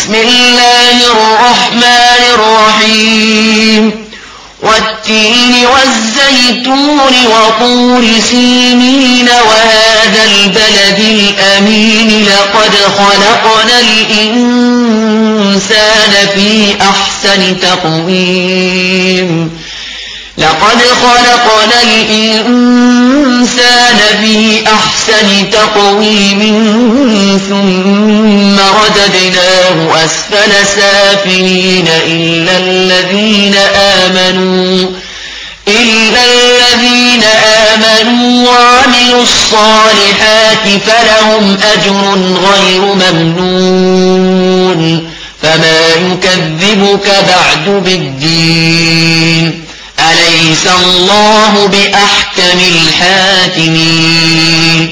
بسم الله الرحمن الرحيم والتين والزيتون وطور سينين وهذا البلد الأمين لقد خلقنا الإنسان في أحسن تقويم ثم رددناه أسفل سافلين إلا الذين آمنوا وعملوا الصالحات فلهم أجر غير ممنون فما يكذبك بعد بالدين أليس الله بأحكم الحاكمين